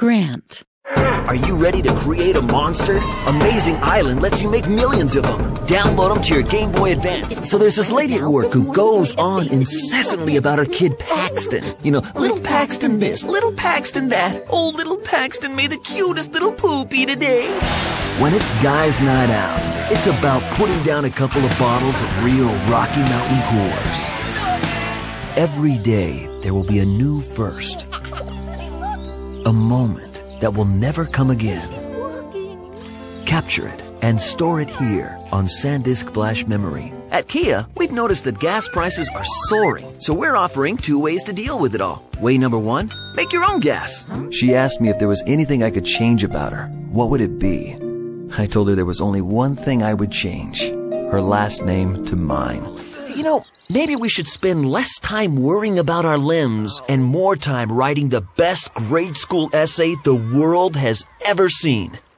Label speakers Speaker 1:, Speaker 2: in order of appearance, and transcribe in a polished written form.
Speaker 1: Grant.
Speaker 2: Are you ready to create a monster? Amazing Island lets you make millions of them. Download them to your Game Boy Advance. So there's this lady at work who goes on incessantly about her kid Paxton. You know, little Paxton this, little Paxton that. Oh, little Paxton made the cutest little poopy today. When it's guys' night out, it's about putting down a couple of bottles of real Rocky Mountain Coors. Every day, there will be a new first. A moment that will never come again. Capture it and store it here on SanDisk Flash Memory. At Kia, we've noticed that gas prices are soaring, so we're offering 2 ways to deal with it all. Way number 1, make your own gas. She asked me if there was anything I could change about her. What would it be? I told her there was only one thing I would change. Her last name to mine. You know, maybe we should spend less time worrying about our limbs and more time writing the best grade school essay the world has ever seen.